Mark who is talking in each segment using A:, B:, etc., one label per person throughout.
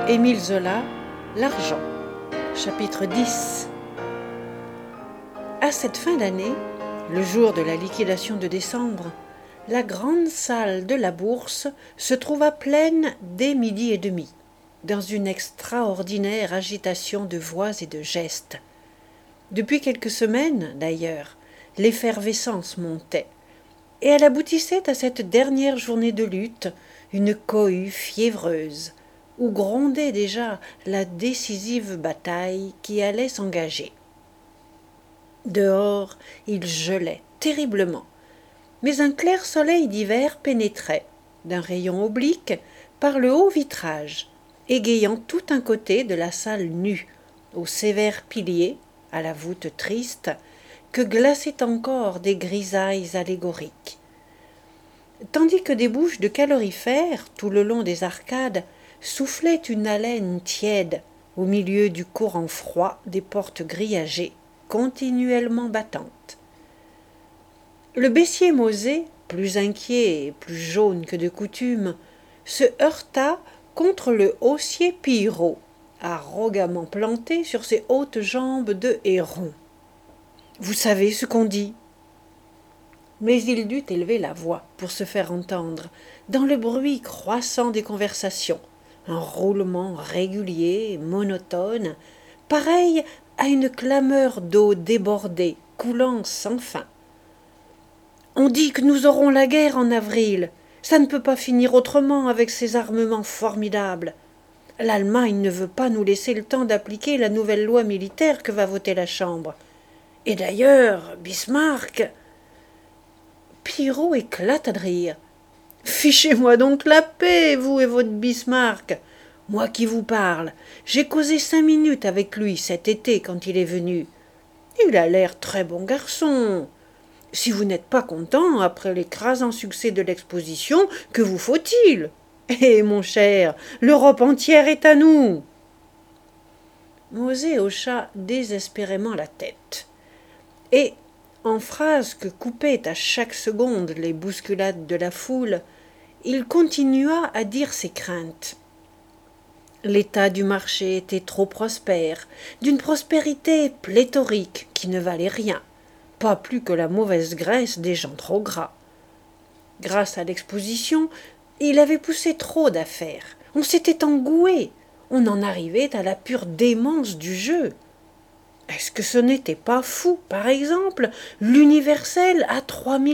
A: Émile Zola, L'argent, chapitre 10. À cette fin d'année, le jour de la liquidation de décembre, la grande salle de la bourse se trouva pleine dès 12h30, dans une extraordinaire agitation de voix et de gestes. Depuis quelques semaines, d'ailleurs, l'effervescence montait, et elle aboutissait à cette dernière journée de lutte, une cohue fiévreuse, où grondait déjà la décisive bataille qui allait s'engager. Dehors, il gelait terriblement, mais un clair soleil d'hiver pénétrait, d'un rayon oblique, par le haut vitrage, égayant tout un côté de la salle nue, aux sévères piliers, à la voûte triste, que glaçaient encore des grisailles allégoriques. Tandis que des bouches de calorifères, tout le long des arcades, soufflait une haleine tiède au milieu du courant froid des portes grillagées, continuellement battantes. Le baissier Mosé, plus inquiet et plus jaune que de coutume, se heurta contre le haussier Pillerault, arrogamment planté sur ses hautes jambes de héron. « Vous savez ce qu'on dit ?» Mais il dut élever la voix pour se faire entendre, dans le bruit croissant des conversations, un roulement régulier, monotone, pareil à une clameur d'eau débordée, coulant sans fin. « On dit que nous aurons la guerre en avril. Ça ne peut pas finir autrement avec ces armements formidables. L'Allemagne ne veut pas nous laisser le temps d'appliquer la nouvelle loi militaire que va voter la Chambre. Et d'ailleurs, Bismarck... » Pillerault éclata de rire. « Fichez-moi donc la paix, vous et votre Bismarck. Moi qui vous parle, j'ai causé 5 minutes avec lui cet été quand il est venu. Il a l'air très bon garçon. Si vous n'êtes pas content, après l'écrasant succès de l'exposition, que vous faut-il? Eh, mon cher, l'Europe entière est à nous. » Mosé hocha désespérément la tête. Et, en phrases que coupaient à chaque seconde les bousculades de la foule, il continua à dire ses craintes. L'état du marché était trop prospère, d'une prospérité pléthorique qui ne valait rien, pas plus que la mauvaise graisse des gens trop gras. Grâce à l'exposition, il avait poussé trop d'affaires, on s'était engoué, on en arrivait à la pure démence du jeu. Est-ce que ce n'était pas fou, par exemple, l'universel à 3030 ?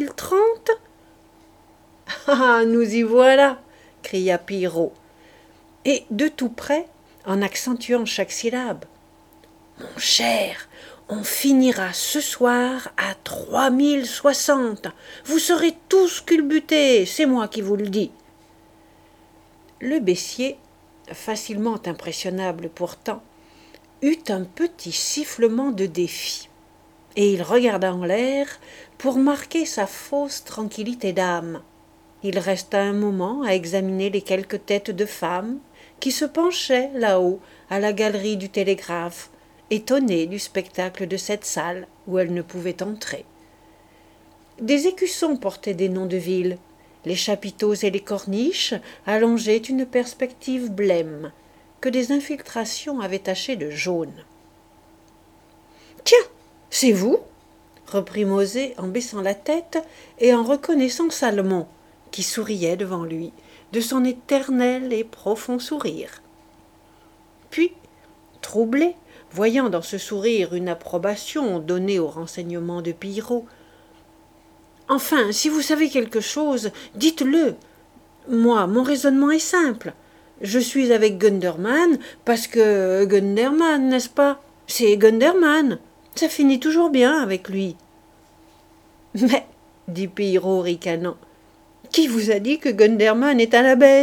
A: « Ah, nous y voilà !» cria Pillerault. Et de tout près, en accentuant chaque syllabe. « Mon cher, on finira ce soir à 3060. Vous serez tous culbutés, c'est moi qui vous le dis. » Le baissier, facilement impressionnable pourtant, eut un petit sifflement de défi, et il regarda en l'air pour marquer sa fausse tranquillité d'âme. Il resta un moment à examiner les quelques têtes de femmes qui se penchaient là-haut à la galerie du télégraphe, étonnées du spectacle de cette salle où elles ne pouvaient entrer. Des écussons portaient des noms de villes, les chapiteaux et les corniches allongeaient une perspective blême, que des infiltrations avaient tachée de jaune. « Tiens, c'est vous ?» reprit Mosé en baissant la tête et en reconnaissant Salmon, qui souriait devant lui, de son éternel et profond sourire. Puis, troublé, voyant dans ce sourire une approbation donnée aux renseignements de Pillerault, « Enfin, si vous savez quelque chose, dites-le. Moi, mon raisonnement est simple. Je suis avec Gundermann parce que Gundermann, n'est-ce pas? C'est Gundermann. Ça finit toujours bien avec lui. » « Mais, dit Pillerault ricanant, qui vous a dit que Gundermann est à la baisse? »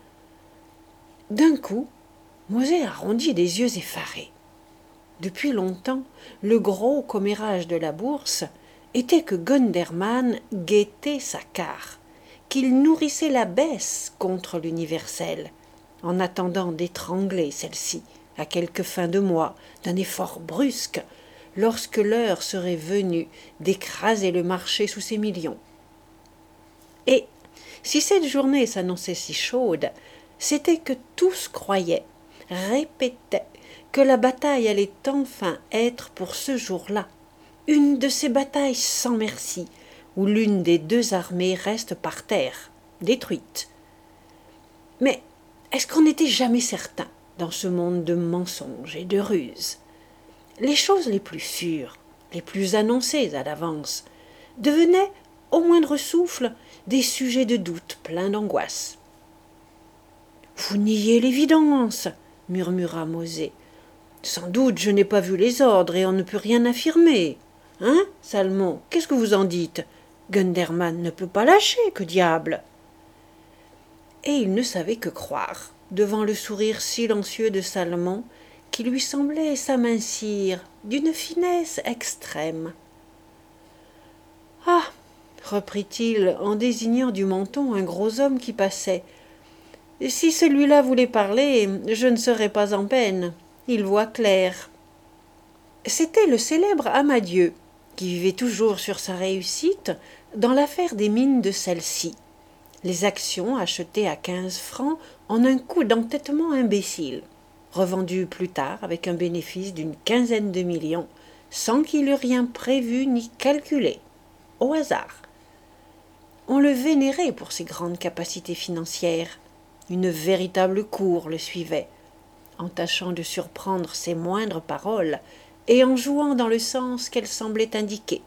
A: D'un coup, Mosé arrondit des yeux effarés. Depuis longtemps, le gros commérage de la bourse était que Gundermann guettait sa quart, qu'il nourrissait la baisse contre l'universel, en attendant d'étrangler celle-ci, à quelque fin de mois, d'un effort brusque, lorsque l'heure serait venue d'écraser le marché sous ses millions. Et, si cette journée s'annonçait si chaude, c'était que tous croyaient, répétaient, que la bataille allait enfin être pour ce jour-là, une de ces batailles sans merci, où l'une des deux armées reste par terre, détruite. Mais est-ce qu'on n'était jamais certain dans ce monde de mensonges et de ruses? Les choses les plus sûres, les plus annoncées à l'avance, devenaient, au moindre souffle, des sujets de doute pleins d'angoisse. « Vous niez l'évidence, » murmura Mosè. « Sans doute je n'ai pas vu les ordres et on ne peut rien affirmer. Hein, Salmon, qu'est-ce que vous en dites? Gundermann ne peut pas lâcher, que diable !» Et il ne savait que croire devant le sourire silencieux de Salmon, qui lui semblait s'amincir d'une finesse extrême. « Ah !» reprit-il en désignant du menton un gros homme qui passait. « Si celui-là voulait parler, je ne serais pas en peine. Il voit clair. » C'était le célèbre Amadieu, qui vivait toujours sur sa réussite dans l'affaire des mines de celle-ci. Les actions achetées à 15 francs en un coup d'entêtement imbécile, revendues plus tard avec un bénéfice d'une 15aine de millions, sans qu'il eût rien prévu ni calculé, au hasard. On le vénérait pour ses grandes capacités financières. Une véritable cour le suivait, en tâchant de surprendre ses moindres paroles et en jouant dans le sens qu'elles semblaient indiquer.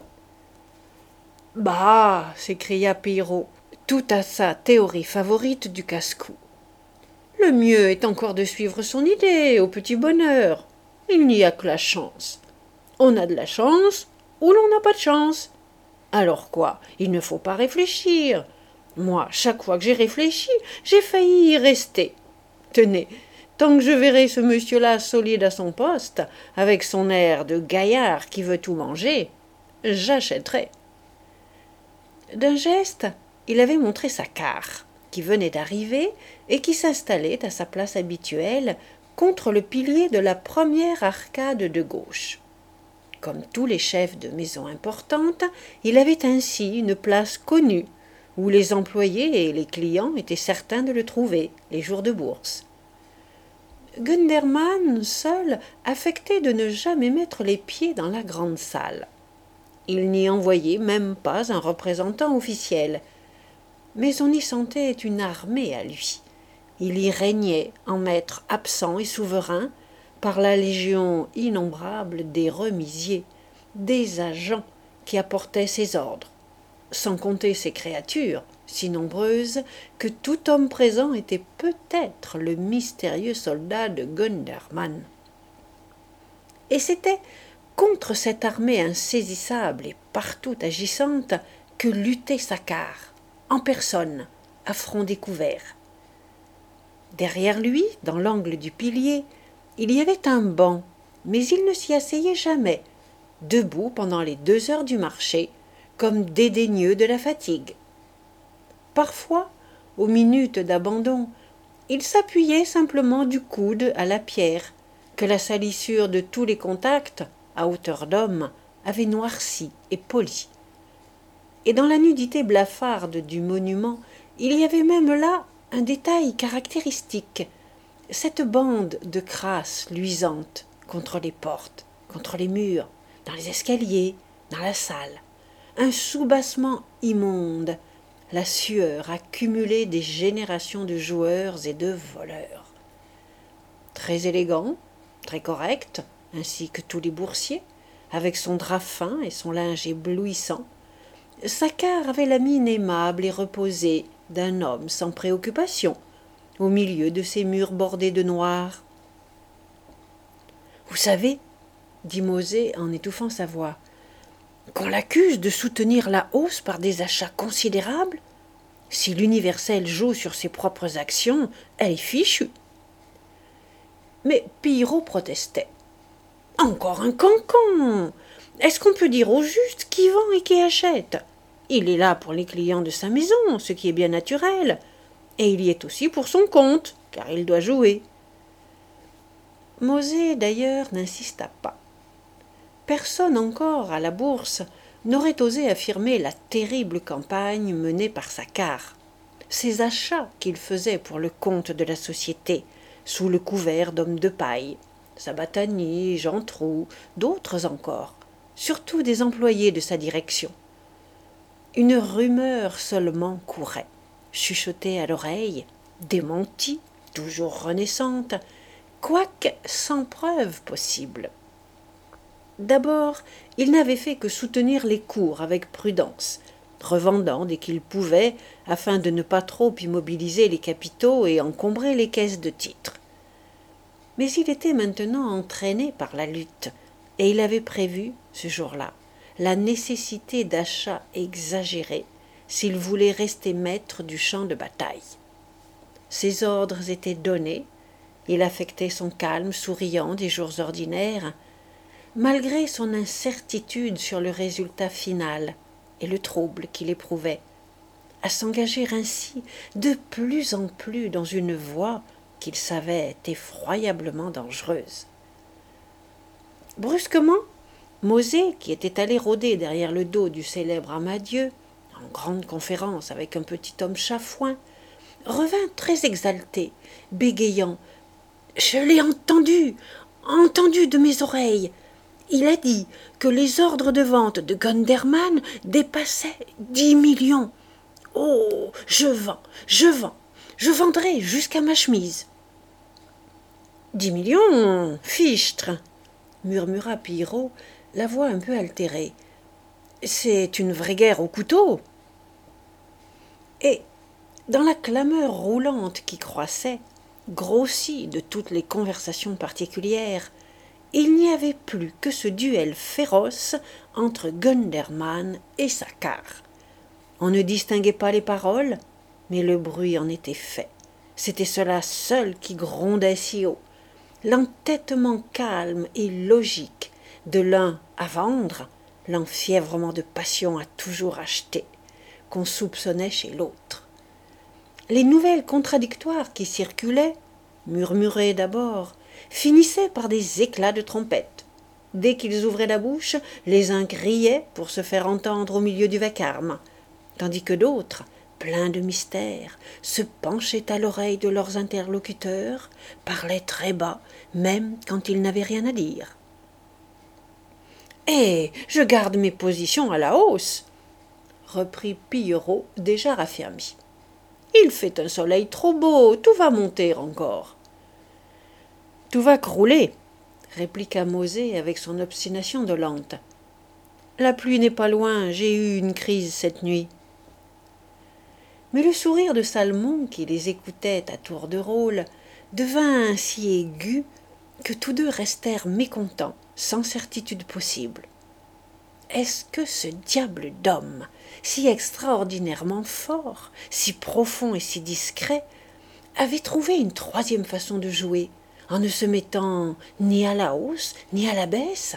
A: « Bah !» s'écria Pillerault, tout à sa théorie favorite du casse-cou. « Le mieux est encore de suivre son idée, au petit bonheur. Il n'y a que la chance. On a de la chance ou l'on n'a pas de chance. Alors quoi, il ne faut pas réfléchir. Moi, chaque fois que j'ai réfléchi, j'ai failli y rester. Tenez, tant que je verrai ce monsieur-là solide à son poste, avec son air de gaillard qui veut tout manger, j'achèterai. » D'un geste, il avait montré sa carre, qui venait d'arriver et qui s'installait à sa place habituelle contre le pilier de la première arcade de gauche. Comme tous les chefs de maison importante, il avait ainsi une place connue, où les employés et les clients étaient certains de le trouver les jours de bourse. Gundermann, seul, affectait de ne jamais mettre les pieds dans la grande salle. Il n'y envoyait même pas un représentant officiel, mais on y sentait une armée à lui. Il y régnait en maître absent et souverain, par la légion innombrable des remisiers, des agents qui apportaient ses ordres, sans compter ses créatures, si nombreuses que tout homme présent était peut-être le mystérieux soldat de Gundermann. Et c'était contre cette armée insaisissable et partout agissante que luttait Saccard, en personne, à front découvert. Derrière lui, dans l'angle du pilier, il y avait un banc, mais il ne s'y asseyait jamais, debout pendant les 2 heures du marché, comme dédaigneux de la fatigue. Parfois, aux minutes d'abandon, il s'appuyait simplement du coude à la pierre, que la salissure de tous les contacts, à hauteur d'homme, avait noirci et poli. Et dans la nudité blafarde du monument, il y avait même là un détail caractéristique, cette bande de crasse luisante contre les portes, contre les murs, dans les escaliers, dans la salle, un soubassement immonde, la sueur accumulée des générations de joueurs et de voleurs. Très élégant, très correct, ainsi que tous les boursiers, avec son drap fin et son linge éblouissant, Saccard avait la mine aimable et reposée d'un homme sans préoccupation, au milieu de ces murs bordés de noir. « Vous savez, » dit Mosè en étouffant sa voix, « qu'on l'accuse de soutenir la hausse par des achats considérables. Si l'universel joue sur ses propres actions, elle est fichue. » Mais Pillerault protestait. « Encore un cancan! Est-ce qu'on peut dire au juste qui vend et qui achète? Il est là pour les clients de sa maison, ce qui est bien naturel, et il y est aussi pour son compte, car il doit jouer. » Mosè, d'ailleurs, n'insista pas. Personne encore, à la bourse, n'aurait osé affirmer la terrible campagne menée par Saccard. ces achats qu'il faisait pour le compte de la société, sous le couvert d'hommes de paille, Sabatani, Jantrou, d'autres encore, surtout des employés de sa direction. Une rumeur seulement courait, chuchotée à l'oreille, démentie, toujours renaissante, quoique sans preuve possible. D'abord, il n'avait fait que soutenir les cours avec prudence, revendant dès qu'il pouvait, afin de ne pas trop immobiliser les capitaux et encombrer les caisses de titres. Mais il était maintenant entraîné par la lutte, et il avait prévu, ce jour-là, la nécessité d'achats exagérés s'il voulait rester maître du champ de bataille. Ses ordres étaient donnés, il affectait son calme souriant des jours ordinaires, malgré son incertitude sur le résultat final et le trouble qu'il éprouvait, à s'engager ainsi de plus en plus dans une voie qu'il savait effroyablement dangereuse. Brusquement, Mosé, qui était allé rôder derrière le dos du célèbre Amadieu, en grande conférence avec un petit homme chafouin, revint très exalté, bégayant. « Je l'ai entendu de mes oreilles. Il a dit que les ordres de vente de Gundermann dépassaient 10 millions. Oh, je vendrai jusqu'à ma chemise. » « 10 millions, fichtre, murmura Pillerault, la voix un peu altérée. C'est une vraie guerre au couteau. Et, dans la clameur roulante qui croissait, grossie de toutes les conversations particulières, il n'y avait plus que ce duel féroce entre Gundermann et Saccard. On ne distinguait pas les paroles, mais le bruit en était fait. C'était cela seul qui grondait si haut. L'entêtement calme et logique de l'un à vendre, l'enfièvrement de passion à toujours acheter, qu'on soupçonnait chez l'autre. Les nouvelles contradictoires qui circulaient, murmurées d'abord, finissaient par des éclats de trompette. Dès qu'ils ouvraient la bouche, les uns criaient pour se faire entendre au milieu du vacarme, tandis que d'autres, pleins de mystère, se penchaient à l'oreille de leurs interlocuteurs, parlaient très bas, même quand ils n'avaient rien à dire. « Eh, je garde mes positions à la hausse, » reprit Pillerault, déjà raffermi. « Il fait un soleil trop beau, tout va monter encore. »« Tout va crouler, » répliqua Mosé avec son obstination dolente. « La pluie n'est pas loin, j'ai eu une crise cette nuit. » Mais le sourire de Salmon, qui les écoutait à tour de rôle, devint si aigu que tous deux restèrent mécontents, sans certitude possible. Est-ce que ce diable d'homme, si extraordinairement fort, si profond et si discret, avait trouvé une troisième façon de jouer, en ne se mettant ni à la hausse ni à la baisse?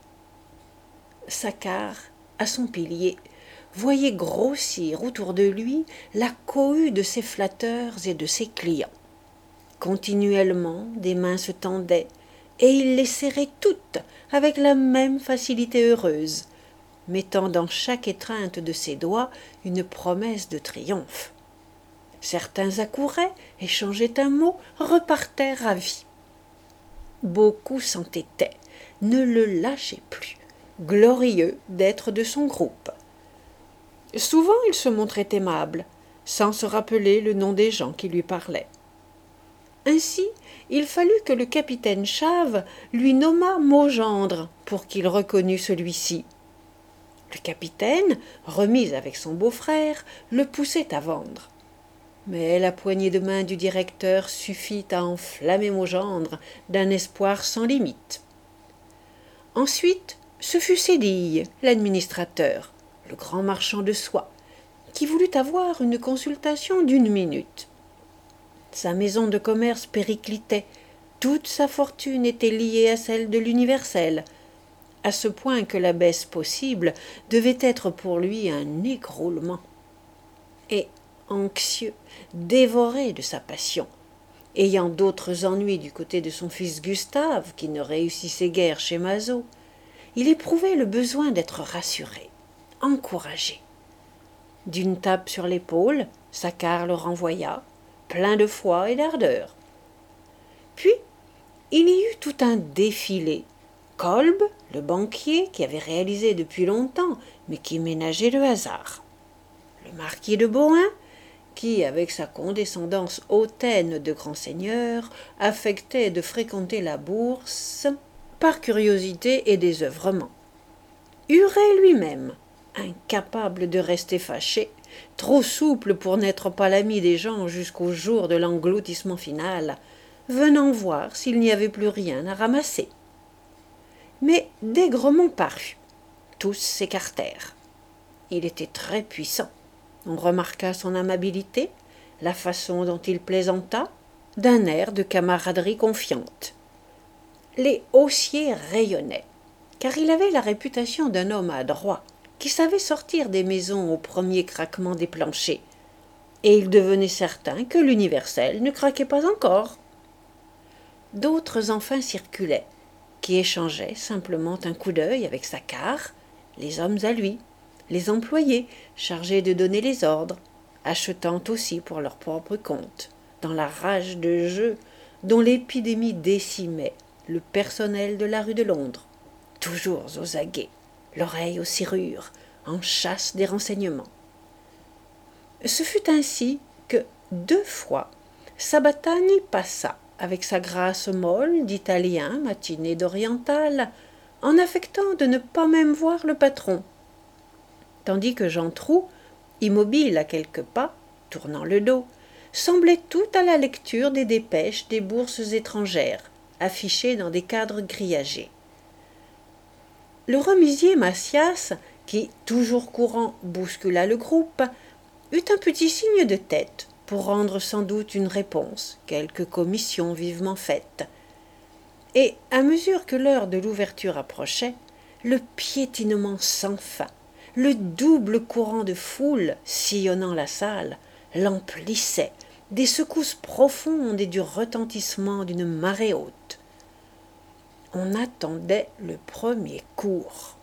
A: Saccard, à son pilier, voyait grossir autour de lui la cohue de ses flatteurs et de ses clients. Continuellement, des mains se tendaient, et il les serrait toutes avec la même facilité heureuse, mettant dans chaque étreinte de ses doigts une promesse de triomphe. Certains accouraient, échangeaient un mot, repartaient ravis. Beaucoup s'entêtaient, ne le lâchaient plus, glorieux d'être de son groupe. Souvent il se montrait aimable, sans se rappeler le nom des gens qui lui parlaient. Ainsi, il fallut que le capitaine Chave lui nommât Maugendre pour qu'il reconnût celui-ci. Le capitaine, remis avec son beau-frère, le poussait à vendre. Mais la poignée de main du directeur suffit à enflammer Maugendre d'un espoir sans limite. Ensuite, ce fut Sédille, l'administrateur, le grand marchand de soie, qui voulut avoir une consultation d'1 minute. Sa maison de commerce périclitait, toute sa fortune était liée à celle de l'Universel, à ce point que la baisse possible devait être pour lui un écroulement. Et, anxieux, dévoré de sa passion, ayant d'autres ennuis du côté de son fils Gustave, qui ne réussissait guère chez Mazot, il éprouvait le besoin d'être rassuré, encouragé. D'une tape sur l'épaule, Saccard le renvoya, plein de foi et d'ardeur. Puis, il y eut tout un défilé. Kolb, le banquier, qui avait réalisé depuis longtemps, mais qui ménageait le hasard. Le marquis de Bohain, qui, avec sa condescendance hautaine de grand seigneur, affectait de fréquenter la bourse par curiosité et désœuvrement. Huret lui-même, incapable de rester fâché, trop souple pour n'être pas l'ami des gens jusqu'au jour de l'engloutissement final, venant voir s'il n'y avait plus rien à ramasser. Mais d'Aigremont parut. Tous s'écartèrent. Il était très puissant. On remarqua son amabilité, la façon dont il plaisanta, d'un air de camaraderie confiante. Les haussiers rayonnaient, car il avait la réputation d'un homme adroit, qui savait sortir des maisons au premier craquement des planchers, et il devenait certain que l'universel ne craquait pas encore. D'autres enfin circulaient, qui échangeaient simplement un coup d'œil avec Saccard, les hommes à lui, les employés chargés de donner les ordres, achetant aussi pour leur propre compte, dans la rage de jeu dont l'épidémie décimait le personnel de la rue de Londres, toujours aux aguets, l'oreille aux serrures, en chasse des renseignements. Ce fut ainsi que, 2 fois, Sabatani passa, avec sa grâce molle d'italien matiné d'oriental, en affectant de ne pas même voir le patron, tandis que Jantrou, immobile à quelques pas, tournant le dos, semblait tout à la lecture des dépêches des bourses étrangères, affichées dans des cadres grillagés. Le remisier Macias, qui, toujours courant, bouscula le groupe, eut un petit signe de tête pour rendre sans doute une réponse, quelque commission vivement faite. Et, à mesure que l'heure de l'ouverture approchait, le piétinement sans fin, le double courant de foule sillonnant la salle, l'emplissait des secousses profondes et du retentissement d'une marée haute. On attendait le premier cours.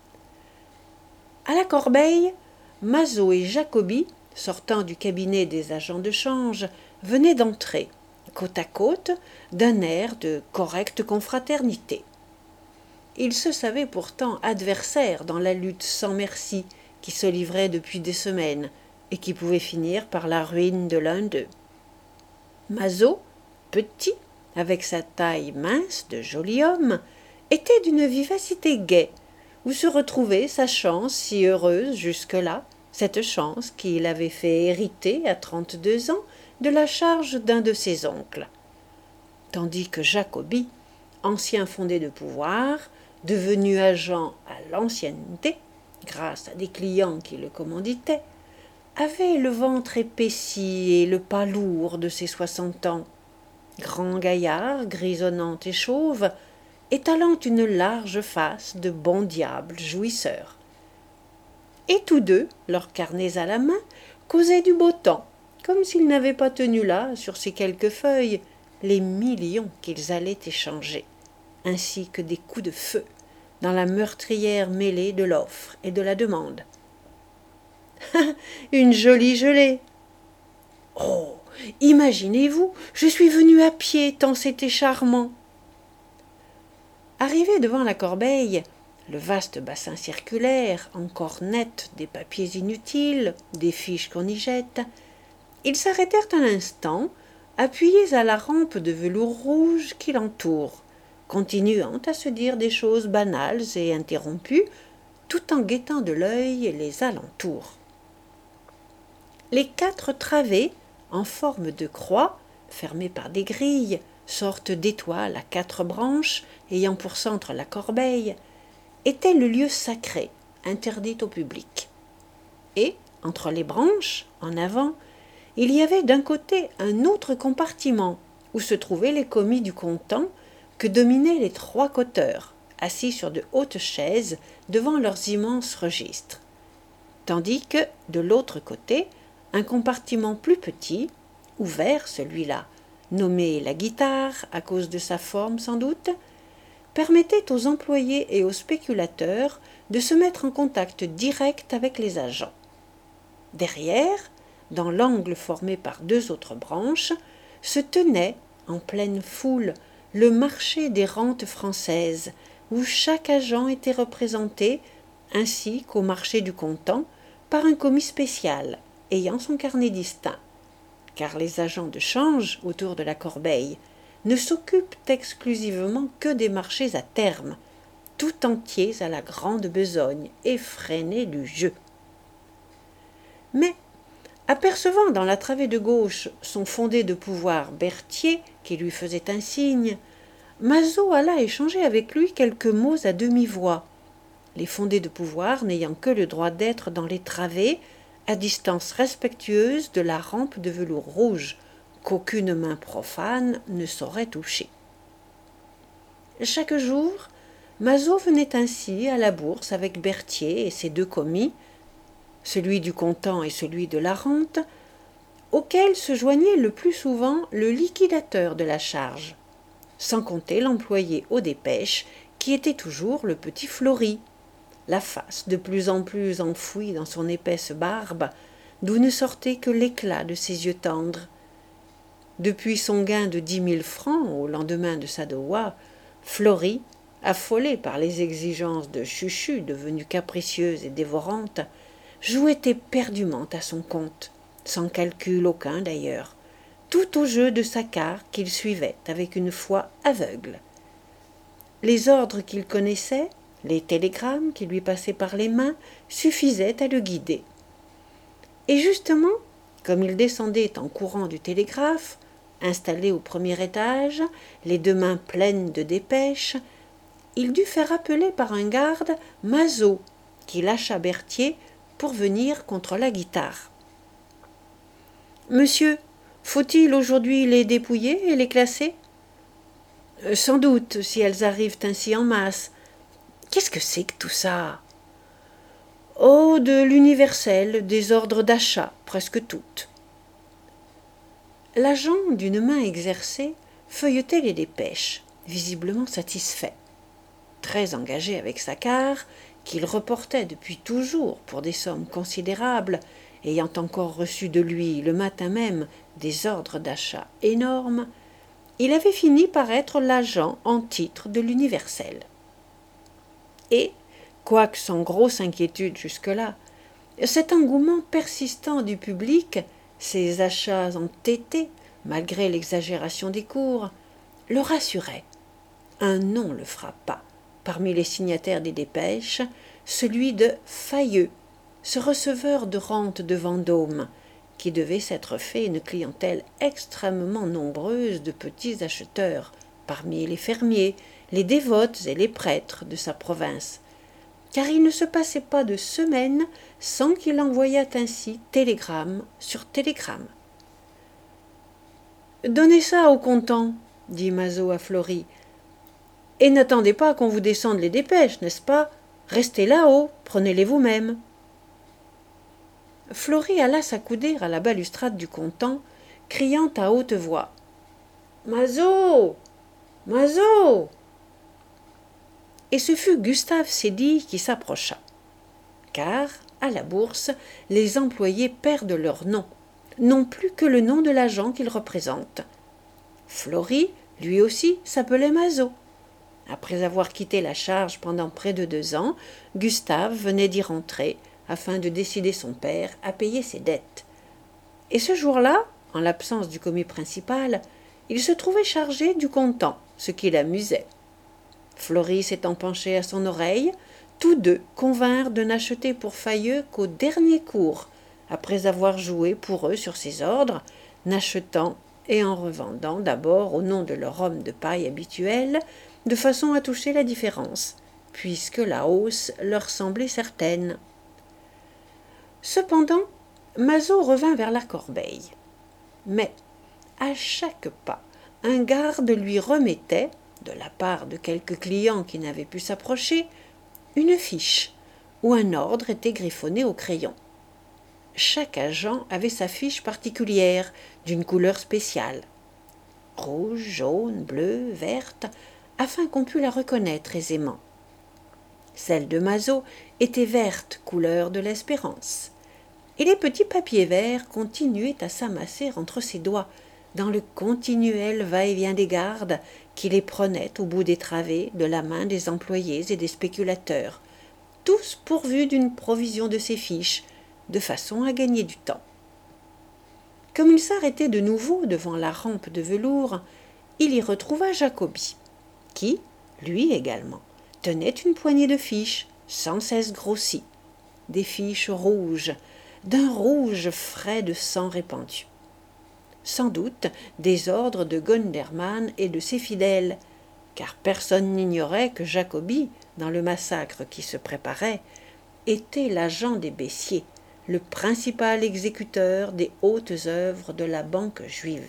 A: À la corbeille, Mazaud et Jacobi, sortant du cabinet des agents de change, venaient d'entrer, côte à côte, d'un air de correcte confraternité. Ils se savaient pourtant adversaires dans la lutte sans merci qui se livrait depuis des semaines et qui pouvait finir par la ruine de l'un d'eux. Mazaud, petit, avec sa taille mince de joli homme, était d'une vivacité gaie, où se retrouvait sa chance si heureuse jusque-là, cette chance qu'il avait fait hériter à 32 ans de la charge d'un de ses oncles. Tandis que Jacobi, ancien fondé de pouvoir, devenu agent à l'ancienneté, grâce à des clients qui le commanditaient, avait le ventre épaissi et le pas lourd de ses 60 ans. Grand gaillard, grisonnant et chauve, étalant une large face de bon diable jouisseur. Et tous deux, leurs carnets à la main, causaient du beau temps, comme s'ils n'avaient pas tenu là, sur ces quelques feuilles, les millions qu'ils allaient échanger, ainsi que des coups de feu, dans la meurtrière mêlée de l'offre et de la demande. « Une jolie gelée !»« Oh, imaginez-vous, je suis venu à pied tant c'était charmant !» Arrivé devant la corbeille, le vaste bassin circulaire, encore net des papiers inutiles, des fiches qu'on y jette, ils s'arrêtèrent un instant, appuyés à la rampe de velours rouge qui l'entoure, continuant à se dire des choses banales et interrompues, tout en guettant de l'œil les alentours. Les 4 travées, en forme de croix, fermées par des grilles, sorte d'étoiles à 4 branches, ayant pour centre la corbeille, étaient le lieu sacré, interdit au public. Et, entre les branches, en avant, il y avait d'un côté un autre compartiment, où se trouvaient les commis du comptant, que dominaient les 3 coteurs, assis sur de hautes chaises devant leurs immenses registres. Tandis que, de l'autre côté, un compartiment plus petit, ouvert celui-là, nommé la guitare à cause de sa forme sans doute, permettait aux employés et aux spéculateurs de se mettre en contact direct avec les agents. Derrière, dans l'angle formé par deux autres branches, se tenait, en pleine foule, le marché des rentes françaises, où chaque agent était représenté, ainsi qu'au marché du comptant, par un commis spécial, ayant son carnet distinct. Car les agents de change autour de la corbeille ne s'occupent exclusivement que des marchés à terme, tout entiers à la grande besogne effrénée du jeu. Mais, apercevant dans la travée de gauche son fondé de pouvoir Berthier, qui lui faisait un signe, Mazaud alla échanger avec lui quelques mots à demi-voix, les fondés de pouvoir n'ayant que le droit d'être dans les travées, à distance respectueuse de la rampe de velours rouge, qu'aucune main profane ne saurait toucher. Chaque jour, Mazaud venait ainsi à la bourse avec Berthier et ses deux commis, celui du comptant et celui de la rente, auquel se joignait le plus souvent le liquidateur de la charge, sans compter l'employé aux dépêches qui était toujours le petit Fleury, la face de plus en plus enfouie dans son épaisse barbe, d'où ne sortait que l'éclat de ses yeux tendres. Depuis son gain de 10 000 francs au lendemain de Sadowa, Fleury, affolé par les exigences de Chuchu, devenue capricieuse et dévorante, jouait éperdument à son compte, sans calcul aucun d'ailleurs, tout au jeu de Saccard qu'il suivait avec une foi aveugle. Les ordres qu'il connaissait, les télégrammes qui lui passaient par les mains, suffisaient à le guider. Et justement, comme il descendait en courant du télégraphe, installé au premier étage, les deux mains pleines de dépêches, il dut faire appeler par un garde Mazaud, qui lâcha Berthier pour venir contre la guitare. « Monsieur, faut-il aujourd'hui les dépouiller et les classer ?»« Sans doute, si elles arrivent ainsi en masse. »« Qu'est-ce que c'est que tout ça ?»« Oh, de l'universel, des ordres d'achat, presque toutes. » L'agent, d'une main exercée, feuilletait les dépêches, visiblement satisfait. Très engagé avec Saccard, qu'il reportait depuis toujours pour des sommes considérables, ayant encore reçu de lui le matin même des ordres d'achat énormes, il avait fini par être l'agent en titre de l'universel. Et, quoique sans grosse inquiétude jusque-là, cet engouement persistant du public, ces achats entêtés, malgré l'exagération des cours, le rassuraient. Un nom le frappa, parmi les signataires des dépêches, celui de Fayeux, ce receveur de rente de Vendôme, qui devait s'être fait une clientèle extrêmement nombreuse de petits acheteurs, parmi les fermiers, les dévotes et les prêtres de sa province, car il ne se passait pas de semaine sans qu'il envoyât ainsi télégramme sur télégramme. « Donnez ça au comptant, » dit Mazaud à Fleury, « et n'attendez pas qu'on vous descende les dépêches, n'est-ce pas ? Restez là-haut, prenez-les vous-même. » Fleury alla s'accouder à la balustrade du comptant, criant à haute voix « Mazaud ! Mazaud !» Et ce fut Gustave Sédi qui s'approcha. Car, à la bourse, les employés perdent leur nom, non plus que le nom de l'agent qu'ils représentent. Fleury, lui aussi, s'appelait Mazaud. Après avoir quitté la charge pendant près de 2 ans, Gustave venait d'y rentrer, afin de décider son père à payer ses dettes. Et ce jour-là, en l'absence du commis principal, il se trouvait chargé du comptant, ce qui l'amusait. Fleury s'étant penché à son oreille, tous deux convinrent de n'acheter pour Fayeux qu'au dernier cours, après avoir joué pour eux sur ses ordres, n'achetant et en revendant d'abord au nom de leur homme de paille habituel, de façon à toucher la différence, puisque la hausse leur semblait certaine. Cependant, Mazaud revint vers la corbeille. Mais, à chaque pas, un garde lui remettait, de la part de quelques clients qui n'avaient pu s'approcher, une fiche où un ordre était griffonné au crayon. Chaque agent avait sa fiche particulière, d'une couleur spéciale, rouge, jaune, bleue, verte, afin qu'on pût la reconnaître aisément. Celle de Mazaud était verte, couleur de l'espérance, et les petits papiers verts continuaient à s'amasser entre ses doigts, dans le continuel va-et-vient des gardes qui les prenaient au bout des travées de la main des employés et des spéculateurs, tous pourvus d'une provision de ces fiches, de façon à gagner du temps. Comme il s'arrêtait de nouveau devant la rampe de velours, il y retrouva Jacobi, qui, lui également, tenait une poignée de fiches, sans cesse grossies, des fiches rouges, d'un rouge frais de sang répandu. Sans doute des ordres de Gundermann et de ses fidèles, car personne n'ignorait que Jacobi, dans le massacre qui se préparait, était l'agent des baissiers, le principal exécuteur des hautes œuvres de la banque juive.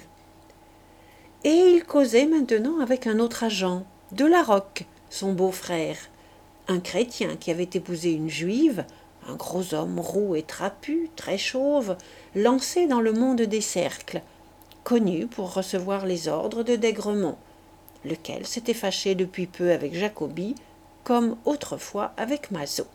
A: Et il causait maintenant avec un autre agent, de Larocque, son beau-frère, un chrétien qui avait épousé une juive, un gros homme roux et trapu, très chauve, lancé dans le monde des cercles, connu pour recevoir les ordres de d'Aigremont, lequel s'était fâché depuis peu avec Jacobi, comme autrefois avec Mazaud.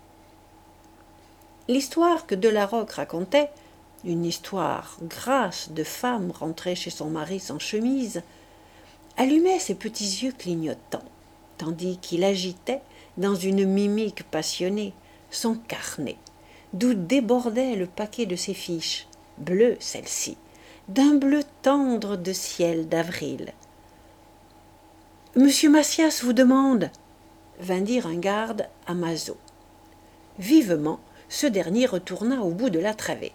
A: L'histoire que Delarocque racontait, une histoire grasse de femme rentrée chez son mari sans chemise, allumait ses petits yeux clignotants, tandis qu'il agitait, dans une mimique passionnée, son carnet, d'où débordait le paquet de ses fiches, bleues celles-ci, d'un bleu tendre de ciel d'avril. « Monsieur Massias vous demande » vint dire un garde à Mazaud. Vivement, ce dernier retourna au bout de la travée.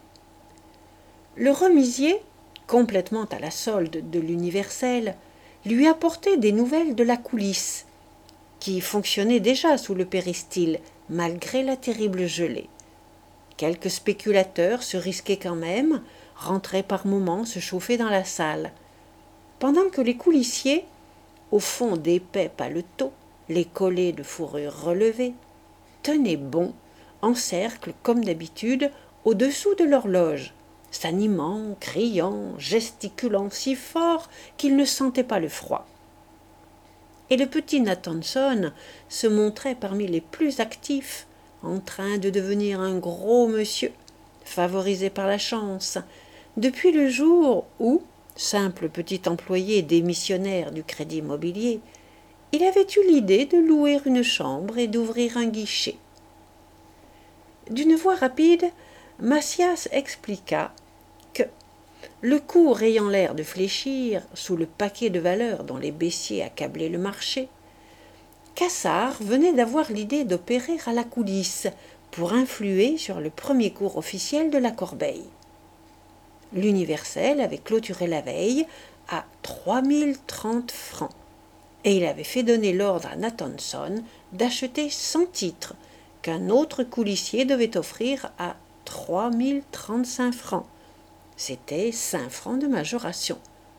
A: Le remisier, complètement à la solde de l'universel, lui apportait des nouvelles de la coulisse, qui fonctionnait déjà sous le péristyle, malgré la terrible gelée. Quelques spéculateurs se risquaient quand même, rentraient par moments se chauffer dans la salle, pendant que les coulissiers, au fond d'épais paletot, les collets de fourrure relevés, tenaient bon, en cercle comme d'habitude, au-dessous de l'horloge, s'animant, criant, gesticulant si fort qu'ils ne sentaient pas le froid. Et le petit Nathanson se montrait parmi les plus actifs, en train de devenir un gros monsieur, favorisé par la chance, depuis le jour où, simple petit employé démissionnaire du Crédit Mobilier, il avait eu l'idée de louer une chambre et d'ouvrir un guichet. D'une voix rapide, Massias expliqua que, le cours ayant l'air de fléchir sous le paquet de valeurs dont les baissiers accablaient le marché, Cassard venait d'avoir l'idée d'opérer à la coulisse pour influer sur le premier cours officiel de la corbeille. L'Universel avait clôturé la veille à 3030 francs, et il avait fait donner l'ordre à Nathanson d'acheter 100 titres qu'un autre coulissier devait offrir à 3035 francs. C'était 5 francs de majoration.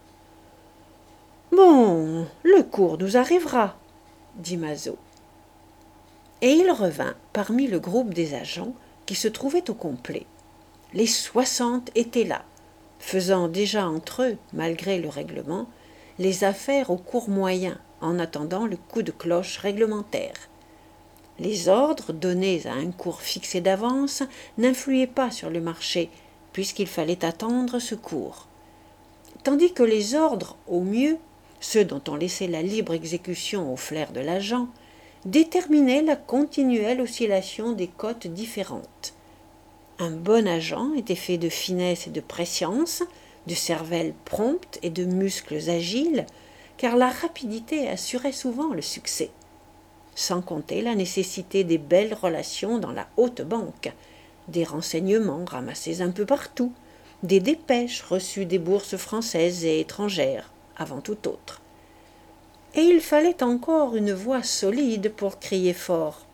A: « Bon, le cours nous arrivera, » dit Mazaud. Et il revint parmi le groupe des agents qui se trouvaient au complet. Les 60 étaient là, faisant déjà entre eux, malgré le règlement, les affaires au cours moyen en attendant le coup de cloche réglementaire. Les ordres donnés à un cours fixé d'avance n'influaient pas sur le marché, puisqu'il fallait attendre ce cours. Tandis que les ordres, au mieux, ceux dont on laissait la libre exécution au flair de l'agent, déterminaient la continuelle oscillation des cotes différentes. Un bon agent était fait de finesse et de prescience, de cervelle prompte et de muscles agiles, car la rapidité assurait souvent le succès. Sans compter la nécessité des belles relations dans la haute banque, des renseignements ramassés un peu partout, des dépêches reçues des bourses françaises et étrangères, avant tout autre. Et il fallait encore une voix solide pour crier fort.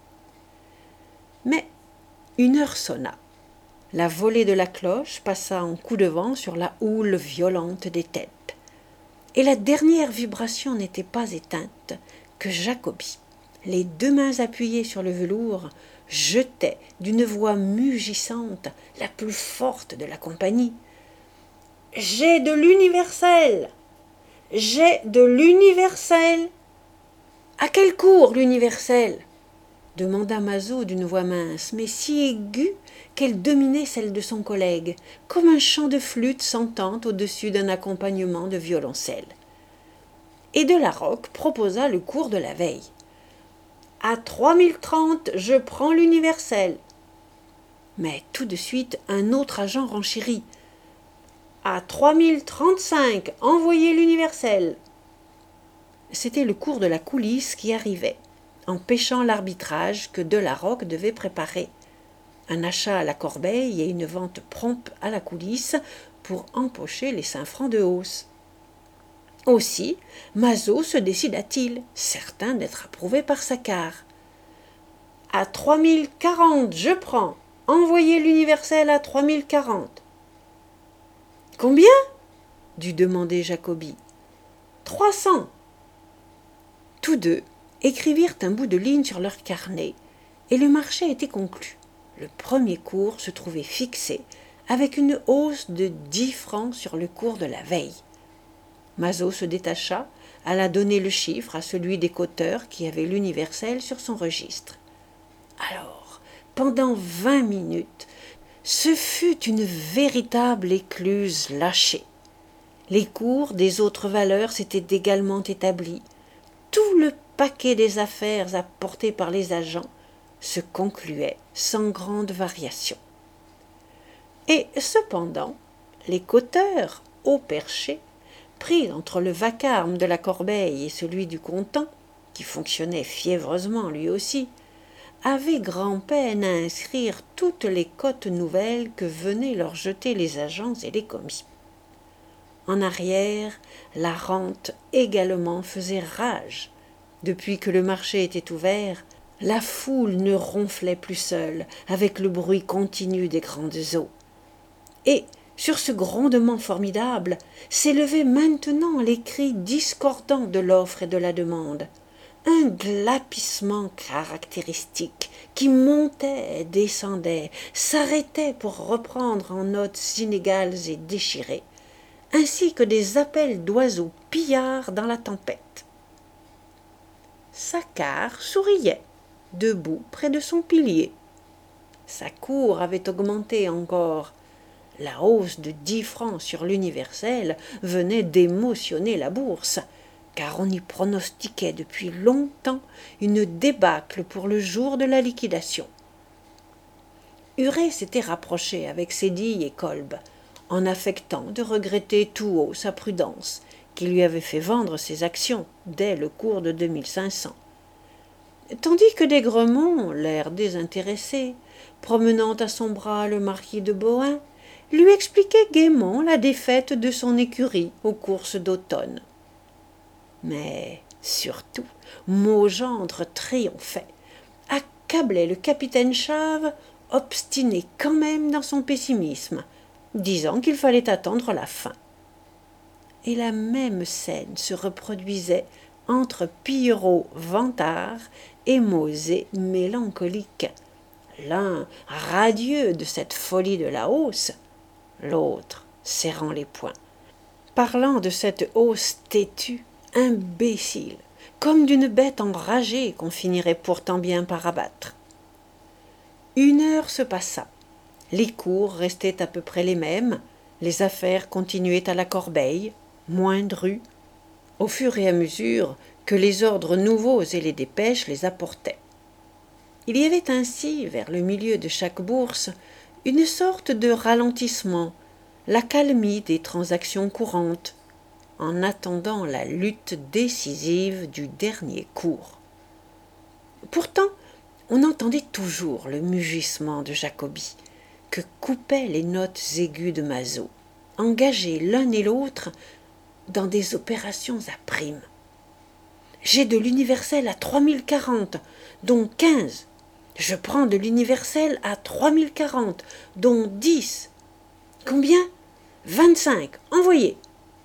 A: Mais une heure sonna. La volée de la cloche passa en coup de vent sur la houle violente des têtes. Et la dernière vibration n'était pas éteinte que Jacobi, les deux mains appuyées sur le velours, jetait d'une voix mugissante, la plus forte de la compagnie. « J'ai de l'universel ! J'ai de l'universel ! À quel cours l'universel ? demanda Mazo d'une voix mince, mais si aiguë qu'elle dominait celle de son collègue, comme un chant de flûte s'entend au-dessus d'un accompagnement de violoncelle. Et de la Roque proposa le cours de la veille. « À 3030, je prends l'universel. » Mais tout de suite, un autre agent renchérit. « À 3035, envoyez l'universel. » C'était le cours de la coulisse qui arrivait, empêchant l'arbitrage que de la Roque devait préparer. Un achat à la corbeille et une vente prompte à la coulisse pour empocher les 5 francs de hausse. Aussi, Mazo se décida-t-il, certain d'être approuvé par Saccard. « À 3040, je prends. Envoyez l'universel à 3040. »« Combien ?» dut demander Jacobi. « 300. » Tous deux écrivirent un bout de ligne sur leur carnet, et le marché était conclu. Le premier cours se trouvait fixé, avec une hausse de 10 francs sur le cours de la veille. Mazo se détacha, alla donner le chiffre à celui des coteurs qui avait l'universel sur son registre. Alors, pendant 20 minutes, ce fut une véritable écluse lâchée. Les cours des autres valeurs s'étaient également établis. Tout le paquet des affaires apportées par les agents se concluait sans grande variation. Et cependant, les coteurs, haut perchés, pris entre le vacarme de la corbeille et celui du comptant, qui fonctionnait fiévreusement lui aussi, avaient grand-peine à inscrire toutes les cotes nouvelles que venaient leur jeter les agents et les commis. En arrière, la rente également faisait rage. Depuis que le marché était ouvert, la foule ne ronflait plus seule, avec le bruit continu des grandes eaux. Et, sur ce grondement formidable, s'élevaient maintenant les cris discordants de l'offre et de la demande. Un glapissement caractéristique qui montait, descendait, s'arrêtait pour reprendre en notes inégales et déchirées, ainsi que des appels d'oiseaux pillards dans la tempête. Saccard souriait, debout près de son pilier. Sa cour avait augmenté encore. La hausse de 10 francs sur l'universel venait d'émotionner la bourse, car on y pronostiquait depuis longtemps une débâcle pour le jour de la liquidation. Huret s'était rapproché avec Sédille et Kolb, en affectant de regretter tout haut sa prudence, qui lui avait fait vendre ses actions dès le cours de 2500. Tandis que d'Aigremont, l'air désintéressé, promenant à son bras le marquis de Bohain, lui expliquait gaiement la défaite de son écurie aux courses d'automne. Mais, surtout, Maugendre triomphait, accablait le capitaine Chave, obstiné quand même dans son pessimisme, disant qu'il fallait attendre la fin. Et la même scène se reproduisait entre Pillerault vantard et Mauzé mélancolique, l'un radieux de cette folie de la hausse, l'autre serrant les poings, parlant de cette hausse têtue, imbécile, comme d'une bête enragée qu'on finirait pourtant bien par abattre. 1 heure se passa. Les cours restaient à peu près les mêmes, les affaires continuaient à la corbeille, moins drues, au fur et à mesure que les ordres nouveaux et les dépêches les apportaient. Il y avait ainsi, vers le milieu de chaque bourse, une sorte de ralentissement, l'accalmie des transactions courantes, en attendant la lutte décisive du dernier cours. Pourtant, on entendait toujours le mugissement de Jacobi, que coupaient les notes aiguës de Mazo, engagés l'un et l'autre dans des opérations à prime. J'ai de l'universel à 3040, dont 15. Je prends de l'universel à 3040, dont 10. Combien ? 25. Envoyez.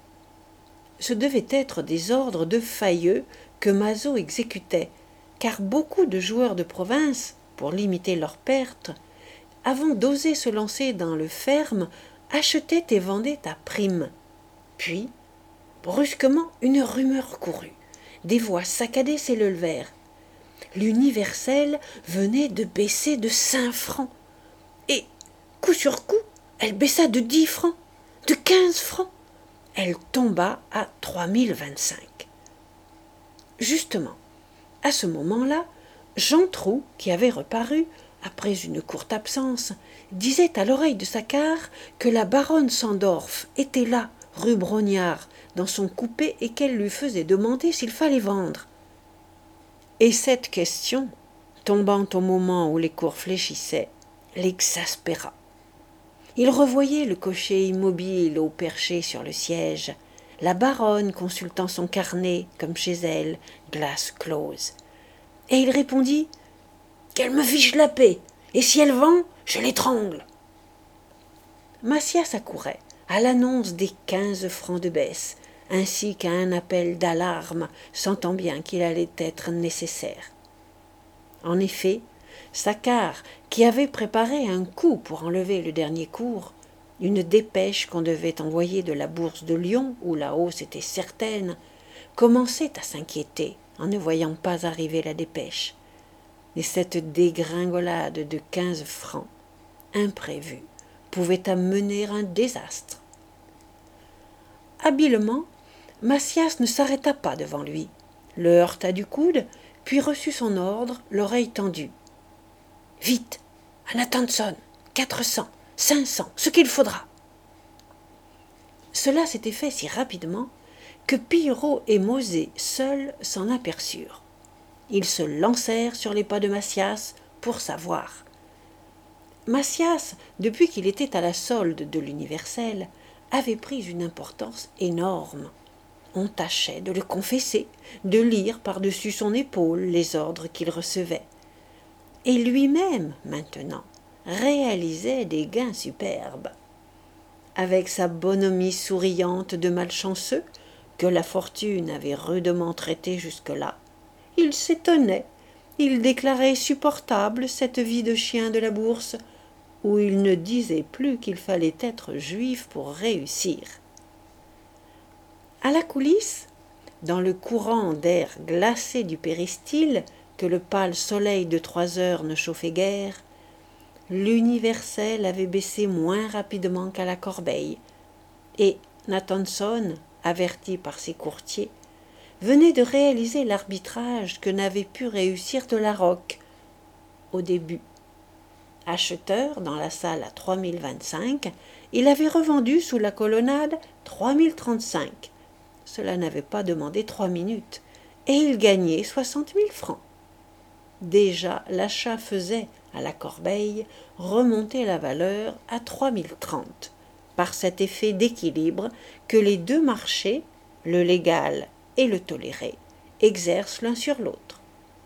A: Ce devaient être des ordres de failleux que Mazo exécutait, car beaucoup de joueurs de province, pour limiter leurs pertes, avant d'oser se lancer dans le ferme, achetaient et vendaient à prime. Puis, brusquement, une rumeur courut. Des voix saccadées s'élevèrent. l'universelle venait de baisser de 5 francs. Et, coup sur coup, elle baissa de 10 francs, de 15 francs. Elle tomba à 3025. Justement, à ce moment-là, Jean Trou, qui avait reparu, après une courte absence, disait à l'oreille de Saccard que la baronne Sandorf était là, rue Brognard, dans son coupé et qu'elle lui faisait demander s'il fallait vendre. Et cette question, tombant au moment où les cours fléchissaient, l'exaspéra. Il revoyait le cocher immobile au perché sur le siège, la baronne consultant son carnet, comme chez elle, glace close. Et il répondit « Qu'elle me fiche la paix, et si elle vend, je l'étrangle !» Macias accourait à l'annonce des 15 francs de baisse, ainsi qu'à un appel d'alarme, sentant bien qu'il allait être nécessaire. En effet, Saccard, qui avait préparé un coup pour enlever le dernier cours, une dépêche qu'on devait envoyer de la bourse de Lyon, où la hausse était certaine, commençait à s'inquiéter en ne voyant pas arriver la dépêche. Et cette dégringolade de 15 francs, imprévue, pouvait amener un désastre. Habilement, Macias ne s'arrêta pas devant lui, le heurta du coude, puis reçut son ordre, l'oreille tendue. « Vite, un Attenson, 400, 500, ce qu'il faudra !» Cela s'était fait si rapidement que Pillerault et Mauzé seuls s'en aperçurent. Ils se lancèrent sur les pas de Macias pour savoir. Macias, depuis qu'il était à la solde de l'universelle, avait pris une importance énorme. On tâchait de le confesser, de lire par-dessus son épaule les ordres qu'il recevait. Et lui-même, maintenant, réalisait des gains superbes. Avec sa bonhomie souriante de malchanceux, que la fortune avait rudement traité jusque-là, il s'étonnait, il déclarait supportable cette vie de chien de la bourse, où il ne disait plus qu'il fallait être juif pour réussir. À la coulisse, dans le courant d'air glacé du péristyle que le pâle soleil de 3 heures ne chauffait guère, l'universelle avait baissé moins rapidement qu'à la corbeille, et Nathanson, averti par ses courtiers, venait de réaliser l'arbitrage que n'avait pu réussir de la Roque au début. Acheteur dans la salle à 3025, il avait revendu sous la colonnade 3035. Cela n'avait pas demandé 3 minutes, et il gagnait 60 000 francs. Déjà, l'achat faisait, à la corbeille, remonter la valeur à 3030, par cet effet d'équilibre que les deux marchés, le légal et le toléré, exercent l'un sur l'autre.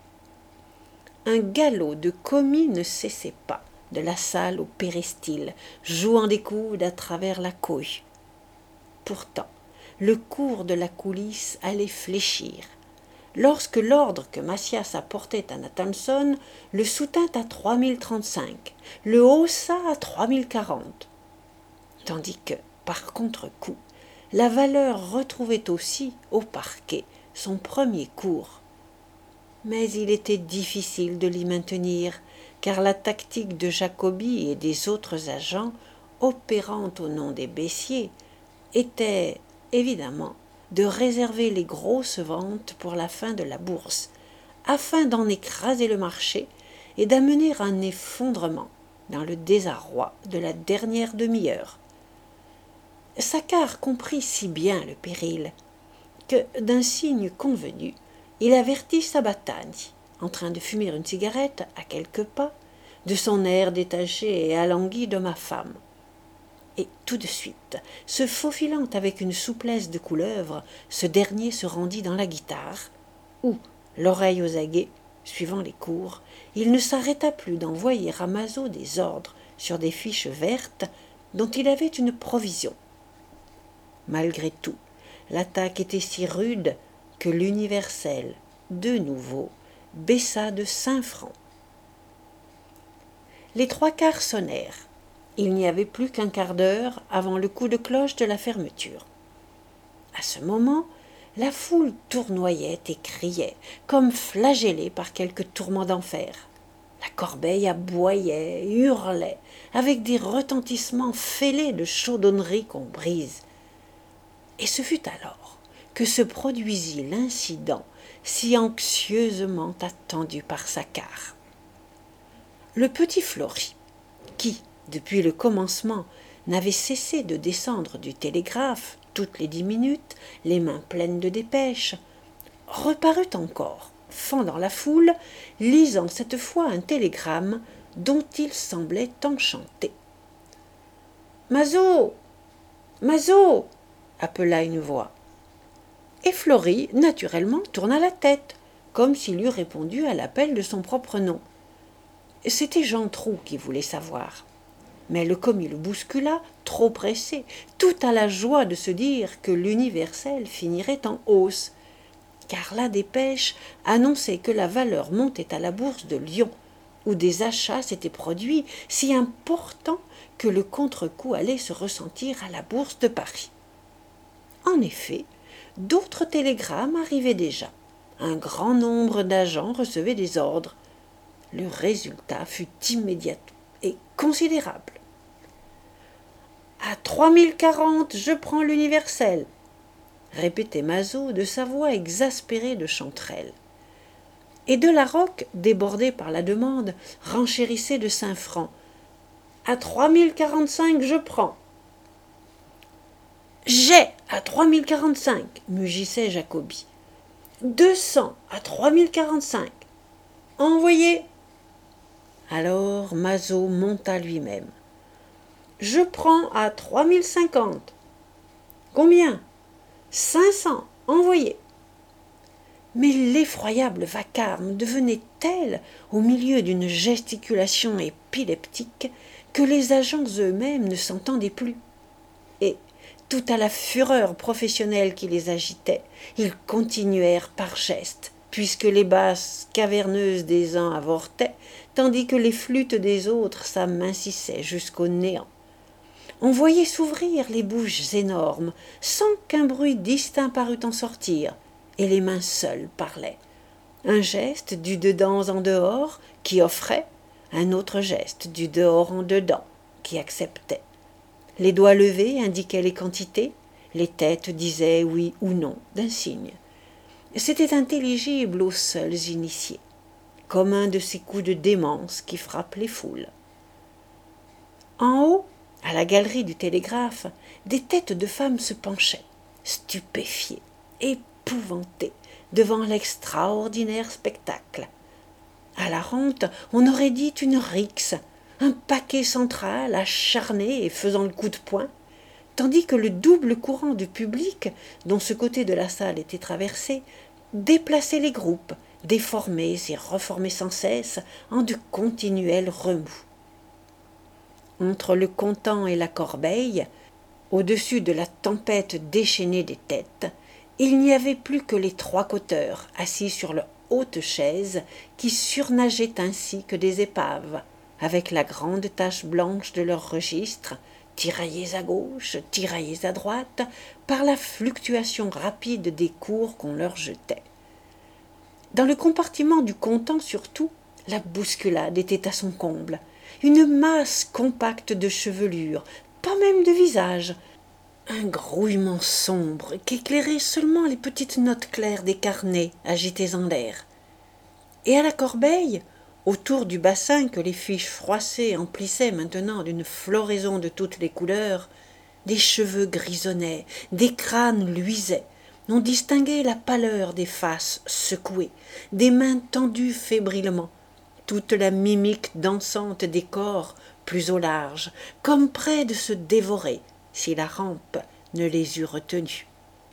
A: Un galop de commis ne cessait pas, de la salle au péristyle, jouant des coudes à travers la couille. Pourtant, le cours de la coulisse allait fléchir. Lorsque l'ordre que Macias apportait à Nathanson le soutint à 3035, le haussa à 3040, tandis que, par contre-coup, la valeur retrouvait aussi, au parquet, son premier cours. Mais il était difficile de l'y maintenir, car la tactique de Jacobi et des autres agents, opérant au nom des baissiers, était, évidemment, de réserver les grosses ventes pour la fin de la bourse, afin d'en écraser le marché et d'amener un effondrement dans le désarroi de la dernière demi-heure. Saccard comprit si bien le péril que, d'un signe convenu, il avertit Sabbatani, en train de fumer une cigarette à quelques pas, de son air détaché et alangui de ma femme. Et tout de suite, se faufilant avec une souplesse de couleuvre, ce dernier se rendit dans la guitare, où, l'oreille aux aguets, suivant les cours, il ne s'arrêta plus d'envoyer à Mazo des ordres sur des fiches vertes dont il avait une provision. Malgré tout, l'attaque était si rude que l'universelle, de nouveau, baissa de 5 francs. Les 3/4 sonnèrent. Il n'y avait plus qu'un quart d'heure avant le coup de cloche de la fermeture. À ce moment, La foule tournoyait et criait, comme flagellée par quelque tourment d'enfer. La corbeille aboyait, hurlait, avec des retentissements fêlés de chaudonnerie qu'on brise. Et ce fut alors que se produisit l'incident si anxieusement attendu par Saccard. Le petit Flori, qui, depuis le commencement, n'avait cessé de descendre du télégraphe toutes les 10 minutes, les mains pleines de dépêches, reparut encore, fendant la foule, lisant cette fois un télégramme dont il semblait enchanté. « Mazo, Mazo !» appela une voix. Et Flori, naturellement, tourna la tête, comme s'il eût répondu à l'appel de son propre nom. C'était Jean Trou qui voulait savoir. Mais le commis le bouscula, trop pressé, tout à la joie de se dire que l'universel finirait en hausse, car la dépêche annonçait que la valeur montait à la bourse de Lyon, où des achats s'étaient produits si importants que le contre-coup allait se ressentir à la bourse de Paris. En effet, d'autres télégrammes arrivaient déjà. Un grand nombre d'agents recevaient des ordres. Le résultat fut immédiat et considérable. « À 3040, je prends l'universel !» répétait Mazo de sa voix exaspérée de chanterelle. Et de la Roque, débordé par la demande, renchérissait de 5 francs. « À 3045, je prends !»« J'ai à 3045 !» mugissait Jacobi. « 200 à 3045 !»« Envoyez !» Alors Mazo monta lui-même. « Je prends à 3050. »« Combien ?»« 500. Envoyez !» Mais l'effroyable vacarme devenait tel, au milieu d'une gesticulation épileptique, que les agents eux-mêmes ne s'entendaient plus. Et, tout à la fureur professionnelle qui les agitait, ils continuèrent par gestes, puisque les basses caverneuses des uns avortaient, tandis que les flûtes des autres s'amincissaient jusqu'au néant. On voyait s'ouvrir les bouches énormes, sans qu'un bruit distinct parût en sortir, et les mains seules parlaient. Un geste du dedans en dehors, qui offrait, un autre geste du dehors en dedans, qui acceptait. Les doigts levés indiquaient les quantités, les têtes disaient oui ou non d'un signe. C'était intelligible aux seuls initiés, comme un de ces coups de démence qui frappent les foules. En haut, à la galerie du télégraphe, des têtes de femmes se penchaient, stupéfiées, épouvantées, devant l'extraordinaire spectacle. À la rente, on aurait dit une rixe, un paquet central acharné et faisant le coup de poing, tandis que le double courant du public, dont ce côté de la salle était traversé, déplaçait les groupes, déformés et reformés sans cesse en de continuels remous. Entre le content et la corbeille, au-dessus de la tempête déchaînée des têtes, il n'y avait plus que les 3 cauteurs assis sur leurs hautes chaises qui surnageaient ainsi que des épaves, avec la grande tache blanche de leurs registres, tiraillés à gauche, tiraillés à droite, par la fluctuation rapide des cours qu'on leur jetait. Dans le compartiment du content surtout, la bousculade était à son comble. Une masse compacte de chevelure, pas même de visage, un grouillement sombre qu'éclairaient seulement les petites notes claires des carnets agités en l'air. Et à la corbeille, autour du bassin que les fiches froissées emplissaient maintenant d'une floraison de toutes les couleurs, des cheveux grisonnaient, des crânes luisaient, on distinguait la pâleur des faces secouées, des mains tendues fébrilement, toute la mimique dansante des corps plus au large, comme près de se dévorer, si la rampe ne les eût retenus.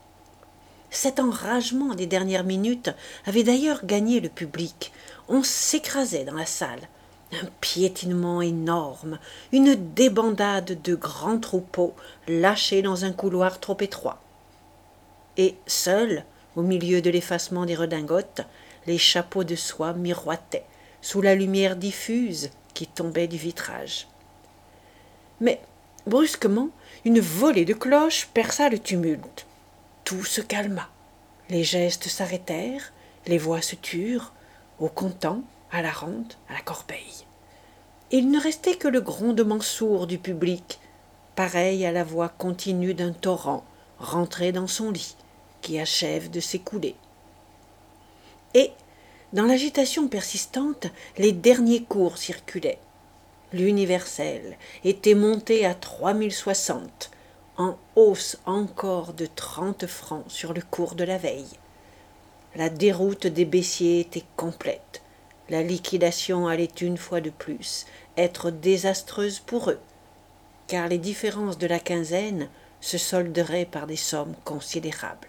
A: Cet enragement des dernières minutes avait d'ailleurs gagné le public. On s'écrasait dans la salle. Un piétinement énorme, une débandade de grands troupeaux lâchés dans un couloir trop étroit. Et seuls, au milieu de l'effacement des redingotes, les chapeaux de soie miroitaient, sous la lumière diffuse qui tombait du vitrage. Mais, brusquement, une volée de cloches perça le tumulte. Tout se calma. Les gestes s'arrêtèrent, les voix se turent, au comptant, à la rente, à la corbeille. Il ne restait que le grondement sourd du public, pareil à la voix continue d'un torrent rentré dans son lit, qui achève de s'écouler. Et, dans l'agitation persistante, les derniers cours circulaient. L'universel était monté à 3060, en hausse encore de 30 francs sur le cours de la veille. La déroute des baissiers était complète. La liquidation allait une fois de plus être désastreuse pour eux, car les différences de la quinzaine se solderaient par des sommes considérables.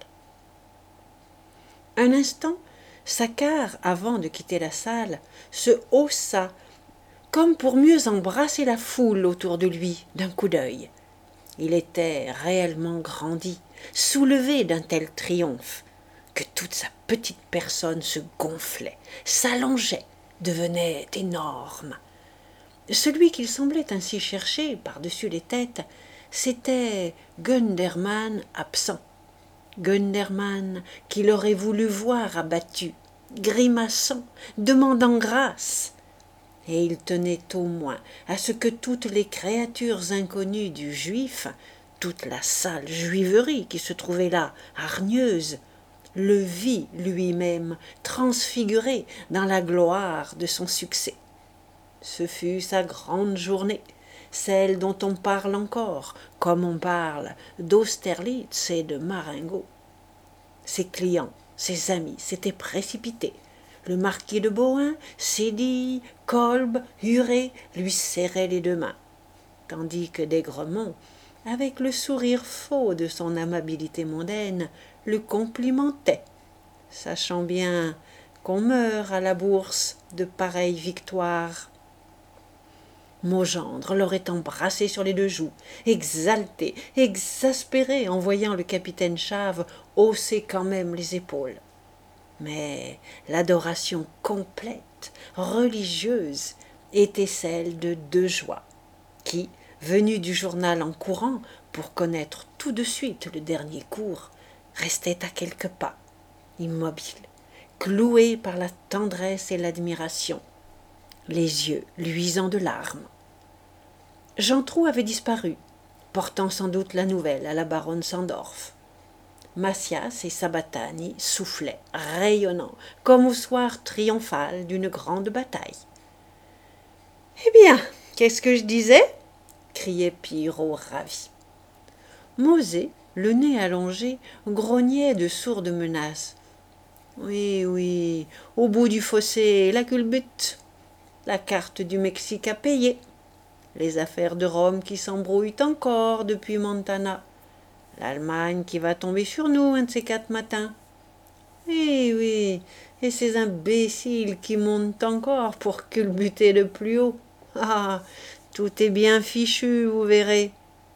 A: Un instant, Saccard, avant de quitter la salle, se haussa, comme pour mieux embrasser la foule autour de lui d'un coup d'œil. Il était réellement grandi, soulevé d'un tel triomphe, que toute sa petite personne se gonflait, s'allongeait, devenait énorme. Celui qu'il semblait ainsi chercher par-dessus les têtes, c'était Gundermann absent. Gundermann qu'il aurait voulu voir abattu, grimaçant, demandant grâce. Et il tenait au moins à ce que toutes les créatures inconnues du juif, toute la sale juiverie qui se trouvait là, hargneuse, le vit lui-même transfiguré dans la gloire de son succès. Ce fut sa grande journée, celle dont on parle encore, comme on parle d'Austerlitz et de Marengo. Ses clients, ses amis s'étaient précipités. Le marquis de Bohain, Sédille, Kolb, Huré lui serraient les deux mains, tandis que d'Aigremont, avec le sourire faux de son amabilité mondaine, le complimentait, sachant bien qu'on meurt à la bourse de pareilles victoires. Maugendre l'aurait embrassé sur les deux joues, exalté, exaspéré en voyant le capitaine Chave hausser quand même les épaules. Mais l'adoration complète, religieuse, était celle de deux joies, qui, venus du journal en courant pour connaître tout de suite le dernier cours, restaient à quelques pas, immobiles, cloués par la tendresse et l'admiration, les yeux luisants de larmes. Jantrou avait disparu, portant sans doute la nouvelle à la baronne Sandorf. Macias et Sabatani soufflaient, rayonnants, comme au soir triomphal d'une grande bataille. « Eh bien, qu'est-ce que je disais ?» criait Pyrrhot ravi. Mosé, le nez allongé, grognait de sourdes menaces. « Oui, oui, au bout du fossé, la culbute. La carte du Mexique a payé. Les affaires de Rome qui s'embrouillent encore depuis Montana. L'Allemagne qui va tomber sur nous un de ces 4 matins. Oui, oui, et ces imbéciles qui montent encore pour culbuter le plus haut. Ah, tout est bien fichu, vous verrez. »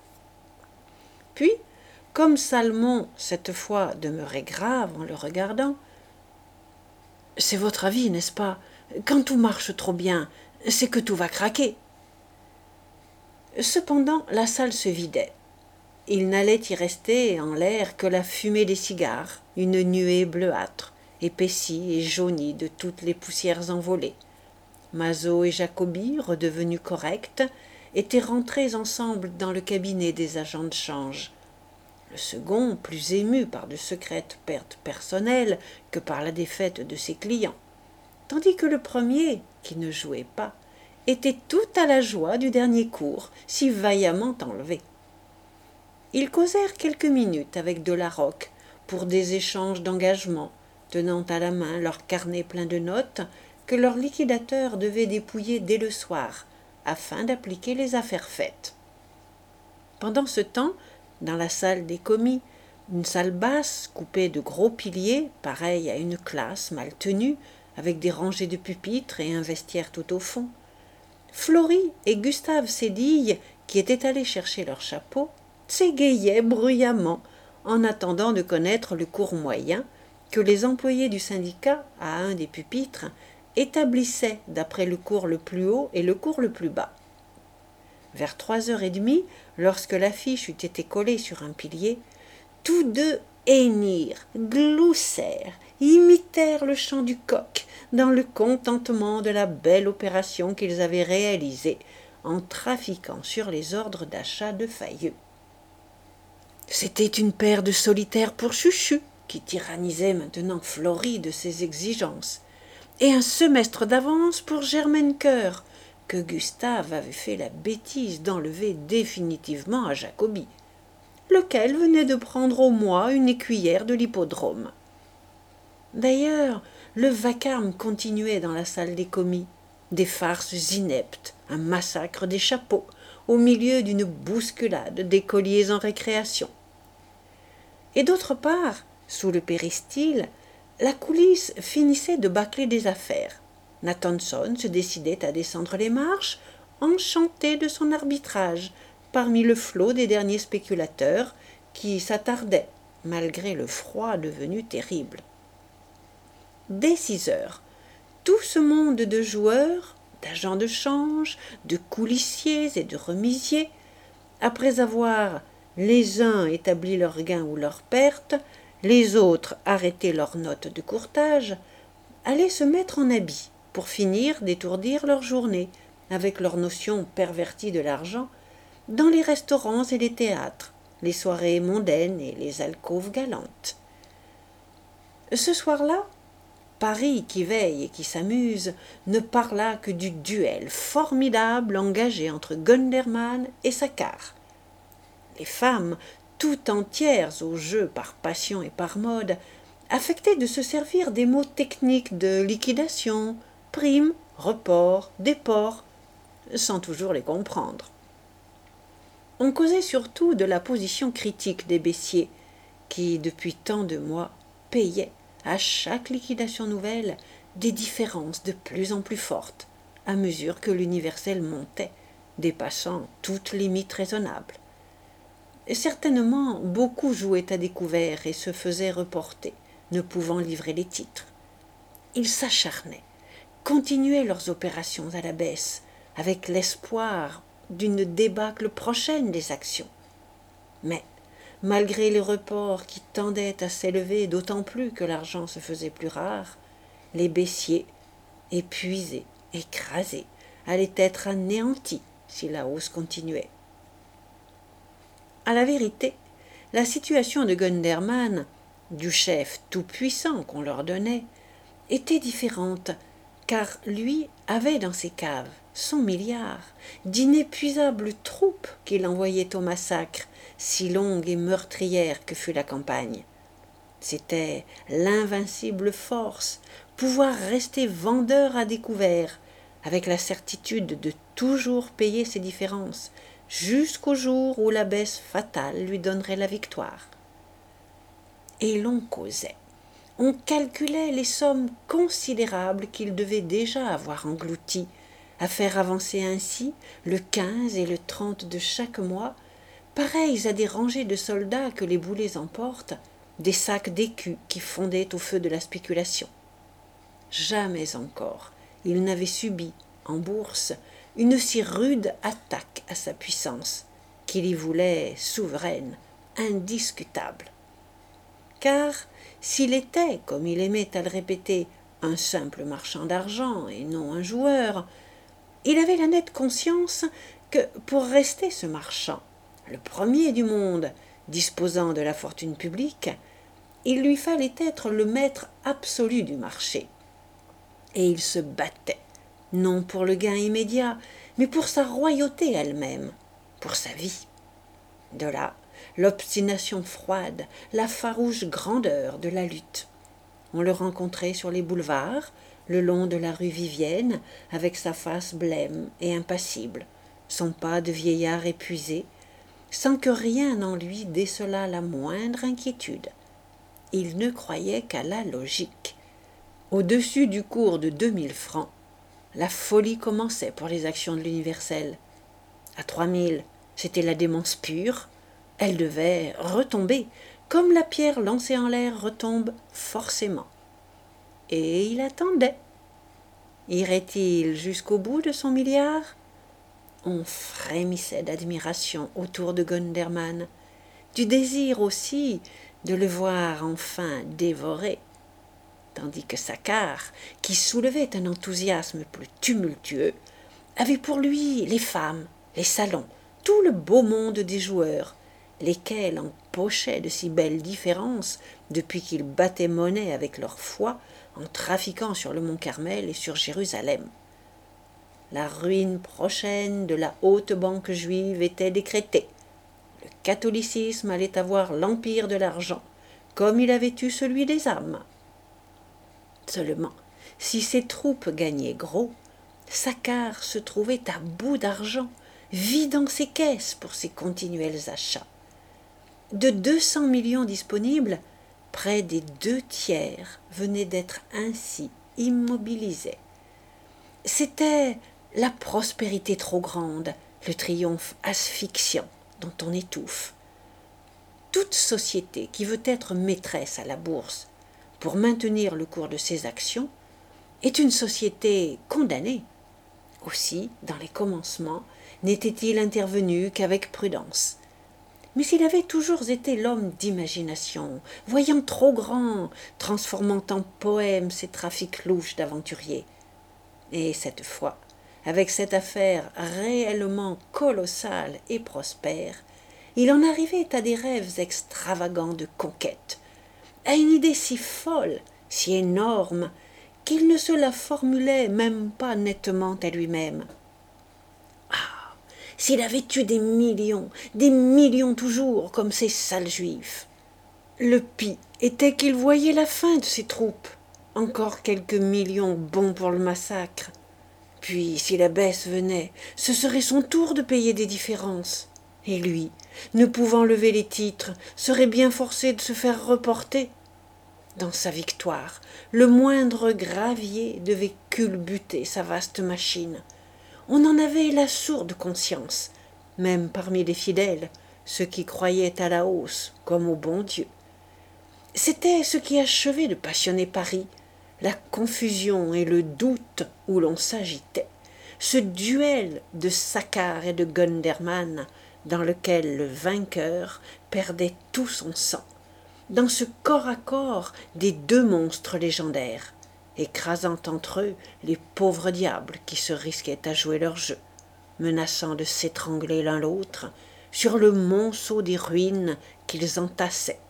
A: Puis, comme Salmon, cette fois, demeurait grave en le regardant, « C'est votre avis, n'est-ce pas? Quand tout marche trop bien, c'est que tout va craquer. » Cependant, la salle se vidait. Il n'allait y rester en l'air que la fumée des cigares, une nuée bleuâtre, épaissie et jaunie de toutes les poussières envolées. Mazo et Jacobi, redevenus corrects, étaient rentrés ensemble dans le cabinet des agents de change. Le second, plus ému par de secrètes pertes personnelles que par la défaite de ses clients, tandis que le premier, qui ne jouait pas, était tout à la joie du dernier cours, si vaillamment enlevé. Ils causèrent quelques minutes avec de la Roque pour des échanges d'engagement, tenant à la main leur carnet plein de notes que leur liquidateur devait dépouiller dès le soir, afin d'appliquer les affaires faites. Pendant ce temps, dans la salle des commis, une salle basse coupée de gros piliers, pareille à une classe mal tenue, avec des rangées de pupitres et un vestiaire tout au fond, Florie et Gustave Sédille, qui étaient allés chercher leurs chapeaux, s'égayaient bruyamment en attendant de connaître le cours moyen que les employés du syndicat, à un des pupitres, établissaient d'après le cours le plus haut et le cours le plus bas. Vers 3h30, lorsque l'affiche eut été collée sur un pilier, tous deux hennirent, gloussèrent, imitèrent le chant du coq dans le contentement de la belle opération qu'ils avaient réalisée en trafiquant sur les ordres d'achat de Fayeux. C'était une paire de solitaires pour Chuchu, qui tyrannisait maintenant Florie de ses exigences, et un semestre d'avance pour Germaine Coeur, que Gustave avait fait la bêtise d'enlever définitivement à Jacobi, lequel venait de prendre au mois une écuyère de l'hippodrome. D'ailleurs, le vacarme continuait dans la salle des commis, des farces ineptes, un massacre des chapeaux, au milieu d'une bousculade d'écoliers en récréation. Et d'autre part, sous le péristyle, la coulisse finissait de bâcler des affaires. Nathanson se décidait à descendre les marches, enchanté de son arbitrage, parmi le flot des derniers spéculateurs qui s'attardaient, malgré le froid devenu terrible. Dès 6 heures, tout ce monde de joueurs, d'agents de change, de coulissiers et de remisiers, après avoir les uns établi leurs gains ou leurs pertes, les autres arrêté leurs notes de courtage, allaient se mettre en habit pour finir d'étourdir leur journée, avec leurs notions perverties de l'argent, dans les restaurants et les théâtres, les soirées mondaines et les alcôves galantes. Ce soir-là, Paris qui veille et qui s'amuse ne parla que du duel formidable engagé entre Gundermann et Saccard. Les femmes, tout entières au jeu par passion et par mode, affectaient de se servir des mots techniques de liquidation, prime, report, déport, sans toujours les comprendre. On causait surtout de la position critique des baissiers, qui, depuis tant de mois, payaient, à chaque liquidation nouvelle, des différences de plus en plus fortes, à mesure que l'universel montait, dépassant toute limite raisonnable. Certainement, beaucoup jouaient à découvert et se faisaient reporter, ne pouvant livrer les titres. Ils s'acharnaient, continuaient leurs opérations à la baisse, avec l'espoir d'une débâcle prochaine des actions. Mais, malgré les reports qui tendaient à s'élever d'autant plus que l'argent se faisait plus rare, les baissiers, épuisés, écrasés, allaient être anéantis si la hausse continuait. À la vérité, la situation de Gundermann, du chef tout-puissant qu'on leur donnait, était différente, car lui avait dans ses caves 100 milliards, d'inépuisables troupes qu'il envoyait au massacre, si longue et meurtrière que fut la campagne. C'était l'invincible force, pouvoir rester vendeur à découvert, avec la certitude de toujours payer ses différences, jusqu'au jour où la baisse fatale lui donnerait la victoire. Et l'on causait. On calculait les sommes considérables qu'il devait déjà avoir englouties, à faire avancer ainsi, le 15 et le 30 de chaque mois, pareils à des rangées de soldats que les boulets emportent, des sacs d'écus qui fondaient au feu de la spéculation. Jamais encore il n'avait subi, en bourse, une si rude attaque à sa puissance, qu'il y voulait souveraine, indiscutable. Car s'il était, comme il aimait à le répéter, un simple marchand d'argent et non un joueur, il avait la nette conscience que, pour rester ce marchand, le premier du monde, disposant de la fortune publique, il lui fallait être le maître absolu du marché. Et il se battait, non pour le gain immédiat, mais pour sa royauté elle-même, pour sa vie. De là, l'obstination froide, la farouche grandeur de la lutte. On le rencontrait sur les boulevards, le long de la rue Vivienne, avec sa face blême et impassible, son pas de vieillard épuisé, sans que rien en lui décelât la moindre inquiétude. Il ne croyait qu'à la logique. Au-dessus du cours de 2000 francs, la folie commençait pour les actions de l'universel. À 3000, c'était la démence pure. Elle devait retomber, comme la pierre lancée en l'air retombe forcément. Et il attendait. Irait-il jusqu'au bout de son milliard? On frémissait d'admiration autour de Gundermann, du désir aussi de le voir enfin dévoré, tandis que Saccard, qui soulevait un enthousiasme plus tumultueux, avait pour lui les femmes, les salons, tout le beau monde des joueurs, lesquels empochaient de si belles différences depuis qu'ils battaient monnaie avec leur foi en trafiquant sur le mont Carmel et sur Jérusalem. La ruine prochaine de la haute banque juive était décrétée. Le catholicisme allait avoir l'empire de l'argent, comme il avait eu celui des âmes. Seulement, si ses troupes gagnaient gros, Saccard se trouvait à bout d'argent, vidant ses caisses pour ses continuels achats. De 200 millions disponibles, près des 2 tiers venaient d'être ainsi immobilisés. C'était la prospérité trop grande, le triomphe asphyxiant dont on étouffe. Toute société qui veut être maîtresse à la bourse pour maintenir le cours de ses actions est une société condamnée. Aussi, dans les commencements, n'était-il intervenu qu'avec prudence. Mais il avait toujours été l'homme d'imagination, voyant trop grand, transformant en poème ses trafics louches d'aventuriers. Et cette fois, avec cette affaire réellement colossale et prospère, il en arrivait à des rêves extravagants de conquête, à une idée si folle, si énorme, qu'il ne se la formulait même pas nettement à lui-même. Ah, s'il avait eu des millions toujours, comme ces sales juifs. Le pis était qu'il voyait la fin de ses troupes, encore quelques millions bons pour le massacre. Puis, si la baisse venait, ce serait son tour de payer des différences. Et lui, ne pouvant lever les titres, serait bien forcé de se faire reporter. Dans sa victoire, le moindre gravier devait culbuter sa vaste machine. On en avait la sourde conscience, même parmi les fidèles, ceux qui croyaient à la hausse comme au bon Dieu. C'était ce qui achevait de passionner Paris, la confusion et le doute où l'on s'agitait, ce duel de Saccard et de Gundermann dans lequel le vainqueur perdait tout son sang, dans ce corps à corps des deux monstres légendaires, écrasant entre eux les pauvres diables qui se risquaient à jouer leur jeu, menaçant de s'étrangler l'un l'autre sur le monceau des ruines qu'ils entassaient,